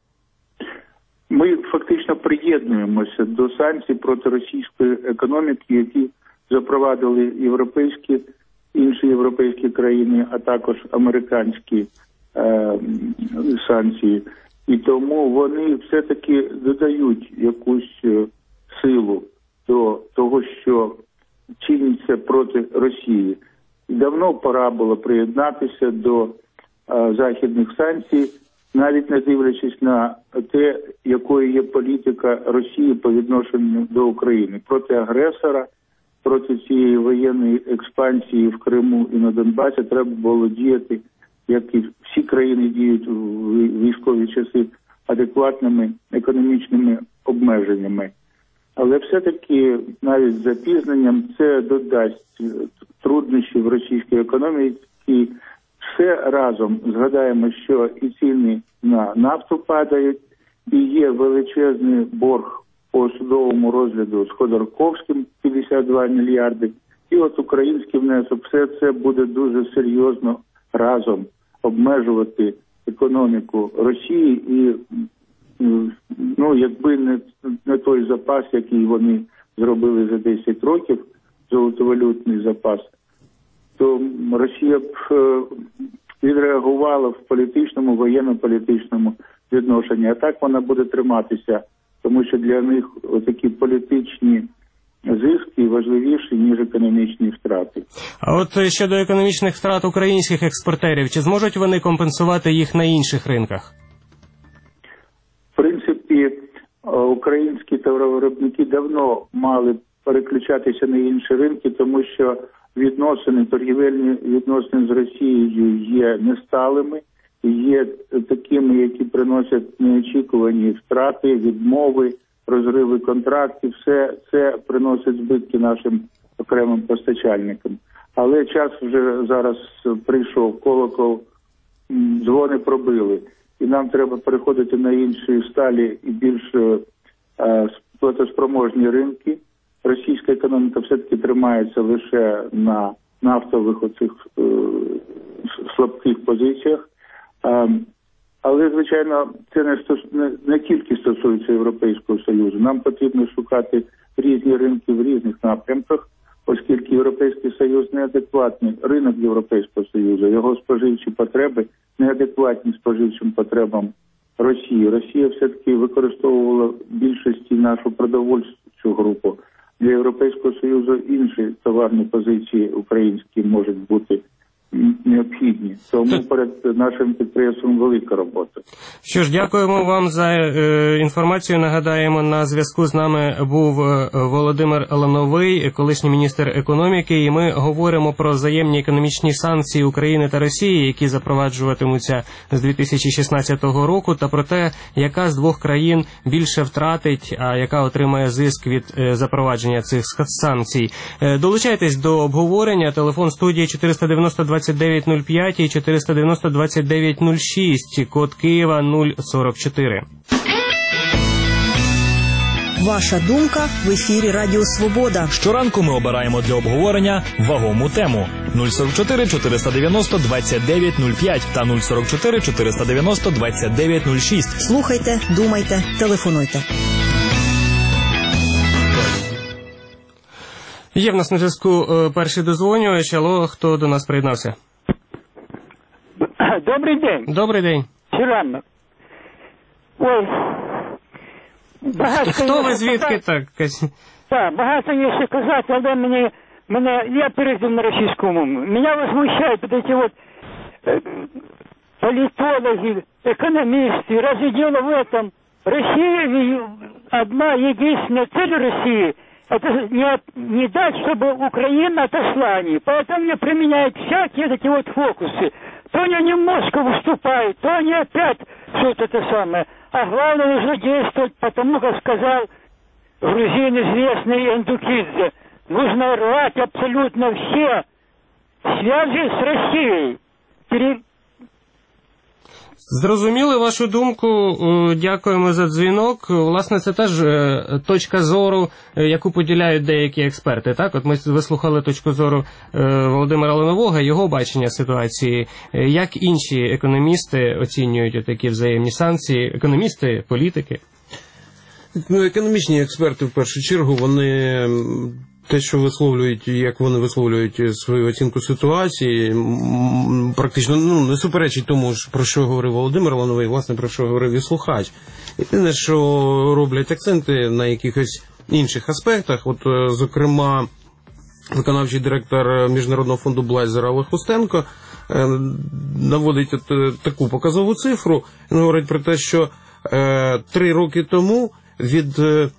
Ми фактично приєднуємося до санкцій проти російської економіки, які запровадили європейські, інші європейські країни, а також американські е, санкції. І тому вони все-таки додають якусь силу до того, що чиниться проти Росії. Давно пора було приєднатися до а, західних санкцій, навіть не дивлячись на те, якою є політика Росії по відношенню до України. Проти агресора, проти цієї воєнної експансії в Криму і на Донбасі треба було діяти, як і всі країни діють в військові часи, адекватними економічними обмеженнями. Але все-таки навіть з запізненням це додасть труднощів російській економіці. І все разом згадаємо, що і ціни на нафту падають, і є величезний борг по судовому розгляду з Ходорковським п'ятдесят два мільярди. І от український внесок, все це буде дуже серйозно разом обмежувати економіку Росії і, ну, якби не, не той запас, який вони зробили за десять років, золотовалютний запас, то Росія б відреагувала в політичному, воєнно-політичному відношенні. А так вона буде триматися, тому що для них такі політичні зиски важливіші, ніж економічні втрати. А от щодо економічних втрат українських експортерів, чи зможуть вони компенсувати їх на інших ринках? В принципі, українські товаровиробники давно мали переключатися на інші ринки, тому що відносини, торгівельні відносини з Росією є несталими, є такими, які приносять неочікувані втрати, відмови, розриви контрактів, все це приносить збитки нашим окремим постачальникам. Але час вже зараз прийшов, колокол, дзвони пробили. І нам треба переходити на інші сталі і більш е, платоспроможні ринки. Російська економіка все-таки тримається лише на нафтових оцих е, слабких позиціях. Е, Але, звичайно, це не, стос... не, не тільки стосується Європейського Союзу. Нам потрібно шукати різні ринки в різних напрямках. оскільки Європейський Союз неадекватний, ринок Європейського Союзу, його споживчі потреби неадекватні споживчим потребам Росії. Росія все-таки використовувала в більшості нашу продовольчу групу. Для Європейського Союзу інші товарні позиції українські можуть бути необхідні. Тому перед нашим підприємством велика робота. Що ж, дякуємо вам за е, інформацію. Нагадаємо, на зв'язку з нами був е, Володимир Лановий, колишній міністр економіки, і ми говоримо про взаємні економічні санкції України та Росії, які запроваджуватимуться з дві тисячі шістнадцятого року, та про те, яка з двох країн більше втратить, а яка отримає зиск від е, запровадження цих санкцій. Е, долучайтесь до обговорення. Телефон студії чотириста дев'яносто двадцять дев'ять нуль п'ять і чотириста дев'яносто двадцять дев'ять нуль шість, код Києва нуль сорок чотири. Ваша думка в ефірі Радіо Свобода. Щоранку ми обираємо для обговорення вагому тему. нуль сорок чотири чотириста дев'яносто двадцять дев'ять нуль п'ять та нуль сорок чотири чотириста дев'яносто двадцять дев'ять нуль шість. Слухайте, думайте, телефонуйте. Є в нас на зв'язку перший дозвонювач. Алло, хто до нас приєднався? Добрий день. Добрий день. Чиранно. Ой. Багато Хто ви, звідки так? Так, багато є ще казати, але мені, мене, я перейду на російську мову. Меня возмущают вот эти вот э, политологи, экономисты. Разве дело в этом? Россия, одна единственная цель России – это не, не дать, чтобы Украина отошла от них. Поэтому мне применяют всякие такие вот фокусы. То они немножко выступают, то они опять что-то это самое. А главное, нужно действовать, потому как сказал грузин известный Эндукидзе. Нужно рвать абсолютно все связи с Россией. Пере... Зрозуміли вашу думку, дякуємо за дзвінок. Власне, це теж точка зору, яку поділяють деякі експерти. Так, от ми вислухали точку зору Володимира Ланового, його бачення ситуації. Як інші економісти оцінюють такі взаємні санкції? Економісти, політики? Ну, економічні експерти, в першу чергу, вони те, що висловлюють, як вони висловлюють свою оцінку ситуації, практично ну, не суперечить тому, про що говорив Володимир Лановий, власне, про що говорив і слухач. Єдине, що роблять акценти на якихось інших аспектах, от, зокрема, виконавчий директор Міжнародного фонду Блайзер Олег Устенко наводить от таку показову цифру, він говорить про те, що е, три роки тому від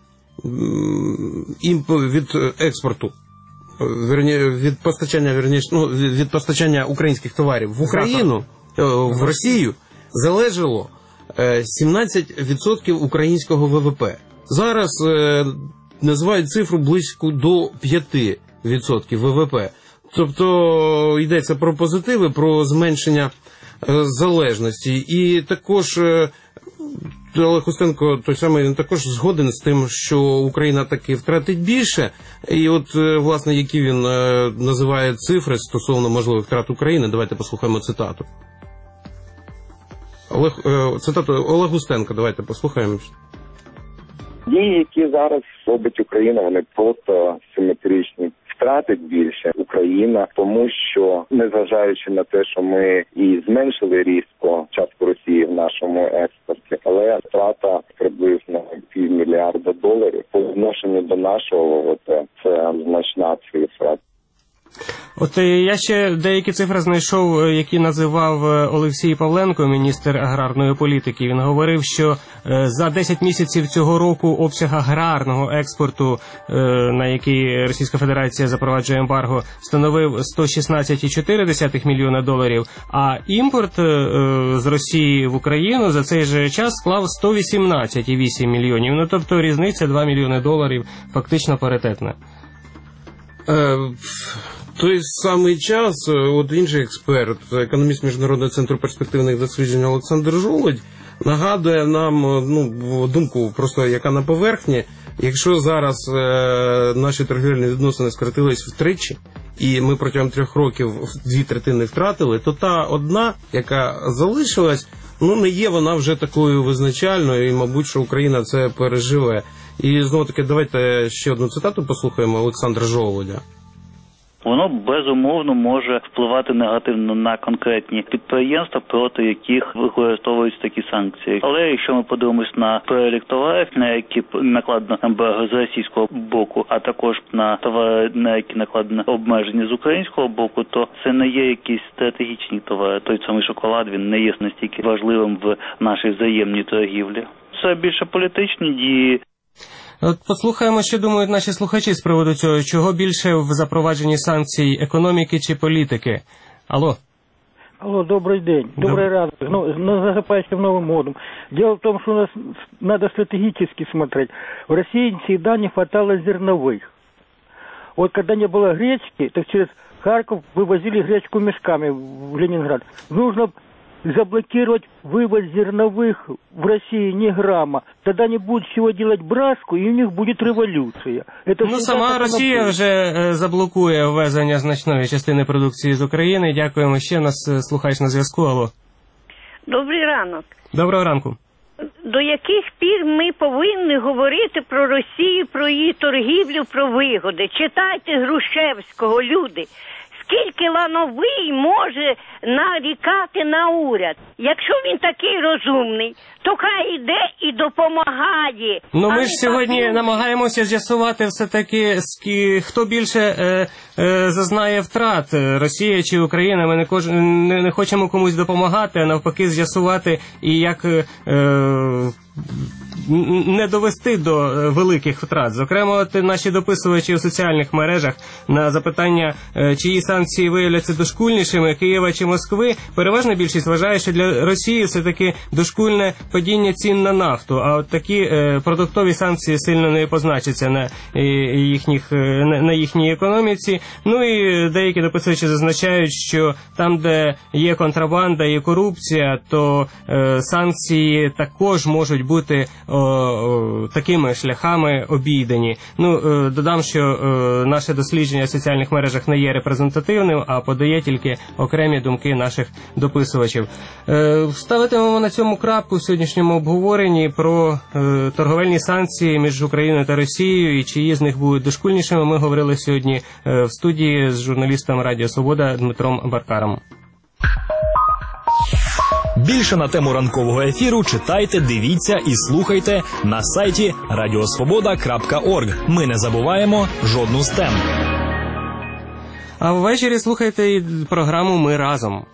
від експорту, від постачання, вірніше, ну, від постачання українських товарів в Україну, в Росію, залежало сімнадцять відсотків українського ВВП. Зараз називають цифру близько до п'ять відсотків ВВП. Тобто йдеться про позитиви, про зменшення залежності. І також Олег Устенко, той самий, він також згоден з тим, що Україна таки втратить більше. І от, власне, які він називає цифри стосовно можливих втрат України. Давайте послухаємо цитату. Олег, цитату Олег Устенко, давайте послухаємо. Дії, які зараз робить Україна, вони просто симетричні. Втратить більше Україна, тому що, незважаючи на те, що ми і зменшили різко частку Росії в нашому експорті, але втрата приблизно півмільярда доларів по відношенню до нашого ВВП – це значна цифра. От я ще деякі цифри знайшов, які називав Олексій Павленко, міністр аграрної політики. Він говорив, що за десять місяців цього року обсяг аграрного експорту, на який Російська Федерація запроваджує ембарго, становив сто шістнадцять цілих чотири десятих мільйона доларів, а імпорт з Росії в Україну за цей же час склав сто вісімнадцять цілих вісім мільйонів. Ну, тобто різниця два мільйони доларів фактично паритетна. В той самий час, от інший експерт, економіст Міжнародного центру перспективних досліджень Олександр Жолудь, нагадує нам, ну, думку просто яка на поверхні, якщо зараз е, наші торгівельні відносини скоротились втричі, і ми протягом трьох років дві третини втратили, то та одна, яка залишилась, ну, не є вона вже такою визначальною, і, мабуть, що Україна це переживе. І, знову таки, давайте ще одну цитату послухаємо Олександра Жолудя. воно безумовно може впливати негативно на конкретні підприємства, проти яких використовуються такі санкції. Але якщо ми подивимось на перелік товарів, на які накладено ембарго з російського боку, а також на товари, на які накладено обмеження з українського боку, то це не є якісь стратегічні товари. Той самий шоколад, він не є настільки важливим в нашій взаємній торгівлі. Це більше політичні дії. От послухаємо, що думають наші слухачі з приводу цього. Чого більше в запровадженні санкцій, економіки чи політики? Алло. Алло, добрый день. Добрый ранок. Ну, засыпающим Новым годом. Дело в том, что у нас надо стратегически смотреть. В России всегда не хватало зерновых. Вот когда не было гречки, так через Харьков вывозили гречку мешками в Ленинград. Нужно заблокировать вывоз зерновых в России ни грамма. Тогда не будут чего делать брашку, и у них будет революция. Это ну, сама Росія напрямку. вже е, заблокує ввезення значної частини продукції з України. Дякуємо. Ще нас е, слухач на зв'язку. Алло. Добрий ранок. Доброго ранку. До яких пір ми повинні говорити про Росію, про її торгівлю, про вигоди? Читайте Грушевського, люди. Скільки Лановий може нарікати на уряд? Якщо він такий розумний, то хай йде і допомагає. Ну ми ж сьогодні так... намагаємося з'ясувати все-таки, хто більше е, е, зазнає втрат, Росія чи Україна. Ми не, кож... не, не хочемо комусь допомагати, а навпаки з'ясувати і як... Е, не довести до великих втрат. Зокрема, от наші дописувачі у соціальних мережах на запитання, чиї санкції виявляться дошкульнішими, Києва чи Москви, переважна більшість вважає, що для Росії все-таки дошкульне падіння цін на нафту, а от такі е, продуктові санкції сильно не позначаться на, е, їхніх, е, на, на їхній економіці. Ну і деякі дописувачі зазначають, що там, де є контрабанда і корупція, то е, санкції також можуть бути О, о, такими шляхами обійдені. Ну, е, додам, що е, наше дослідження в соціальних мережах не є репрезентативним, а подає тільки окремі думки наших дописувачів. Е, ставитимемо на цьому крапку в сьогоднішньому обговоренні про е, торговельні санкції між Україною та Росією і чиї з них будуть дошкульнішими. Ми говорили сьогодні е, в студії з журналістом Радіо Свобода Дмитром Баркаром. Більше на тему ранкового ефіру читайте, дивіться і слухайте на сайті радіосвобода крапка орг. Ми не забуваємо жодну з тем. А ввечері слухайте програму «Ми разом».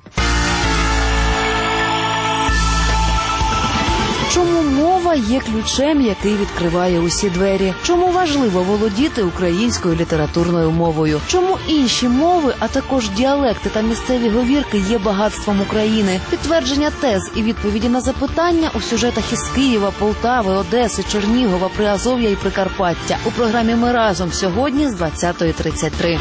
Чому мова є ключем, який відкриває усі двері? Чому важливо володіти українською літературною мовою? Чому інші мови, а також діалекти та місцеві говірки є багатством України? Підтвердження тез і відповіді на запитання у сюжетах із Києва, Полтави, Одеси, Чернігова, Приазов'я і Прикарпаття у програмі «Ми разом» сьогодні з двадцятої тридцять три.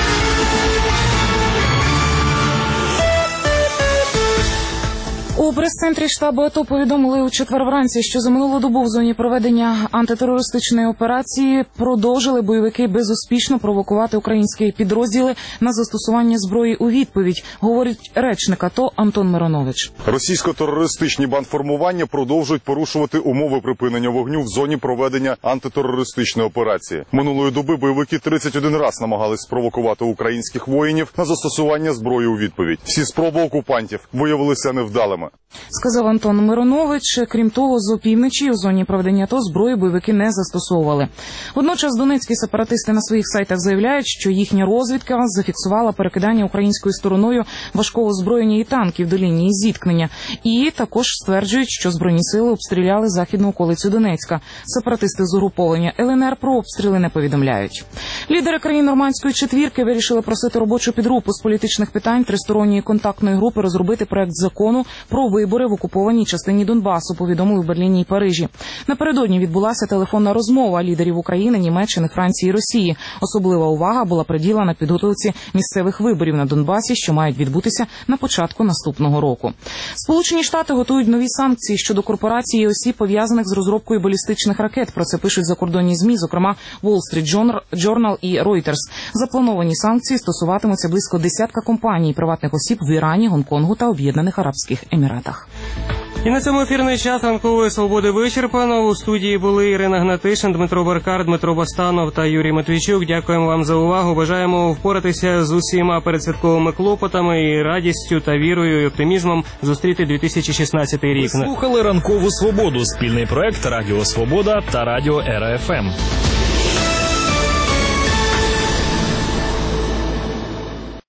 У прес-центрі штабу АТО повідомили у четвер вранці, що за минулу добу в зоні проведення антитерористичної операції продовжили бойовики безуспішно провокувати українські підрозділи на застосування зброї у відповідь, говорить речник АТО Антон Миронович. Російсько-терористичні бандформування продовжують порушувати умови припинення вогню в зоні проведення антитерористичної операції. Минулої доби бойовики тридцять один раз намагались спровокувати українських воїнів на застосування зброї у відповідь. Всі спроби окупантів виявилися невдалими. Сказав Антон Миронович. Крім того, з опівночі у зоні проведення АТО зброї бойовики не застосовували. Водночас донецькі сепаратисти на своїх сайтах заявляють, що їхня розвідка зафіксувала перекидання українською стороною важкого озброєння і танків до лінії зіткнення. І також стверджують, що збройні сили обстріляли західну околицю Донецька. Сепаратисти з угруповання ЛНР про обстріли не повідомляють. Лідери країн Нормандської четвірки вирішили просити робочу підгрупу з політичних питань тристоронньої контактної групи розробити проект закону про вибори в окупованій частині Донбасу, повідомили в Берліні і Парижі. Напередодні відбулася телефонна розмова лідерів України, Німеччини, Франції і Росії. Особлива увага була приділена підготовці місцевих виборів на Донбасі, що мають відбутися на початку наступного року. Сполучені Штати готують нові санкції щодо корпорацій і осіб, пов'язаних з розробкою балістичних ракет. Про це пишуть закордонні ЗМІ, зокрема Wall Street Journal і Reuters. Заплановані санкції стосуватимуться близько десятка компаній, приватних осіб в Ірані, Гонконгу та Об'єднаних Арабських Еміратах. І на цьому ефірний час ранкової свободи вичерпано. У студії були Ірина Гнатишин, Дмитро Баркар, Дмитро Бастанов та Юрій Матвійчук. Дякуємо вам за увагу. Бажаємо впоратися з усіма передсвятковими клопотами і радістю та вірою і оптимізмом зустріти дві тисячі шістнадцятий рік. Слухали ранкову свободу, спільний проект Радіо Свобода та Радіо Ера еф ем.